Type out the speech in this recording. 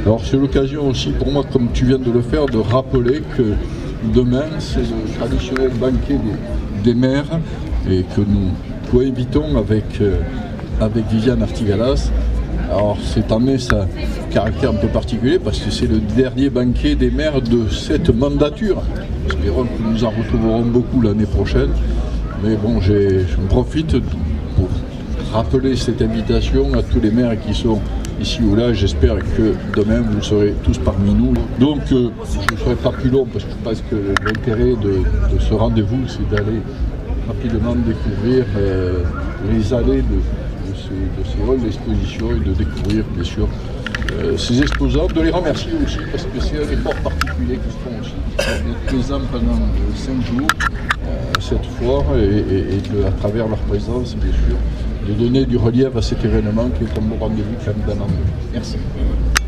Alors c'est l'occasion aussi pour moi, comme tu viens de le faire, de rappeler que demain c'est le traditionnel banquet des maires et que nous cohabitons avec Viviane Artigalas. Alors cette année ça a un caractère un peu particulier parce que c'est le dernier banquet des maires de cette mandature. Espérons que nous en retrouverons beaucoup l'année prochaine. Mais bon, je profite pour rappeler cette invitation à tous les maires qui sont ici ou là. J'espère que demain vous serez tous parmi nous. Donc je ne serai pas plus long parce que je pense que l'intérêt de ce rendez-vous c'est d'aller rapidement découvrir les allées de ces halls d'exposition et de découvrir bien sûr ces exposants, de les remercier aussi parce que c'est un effort particulier qu'ils font aussi, d'être présents pendant 5 jours cette foire et à travers leur présence bien sûr de donner du relief à cet événement qui est un beau rendez-vous quand même. Merci.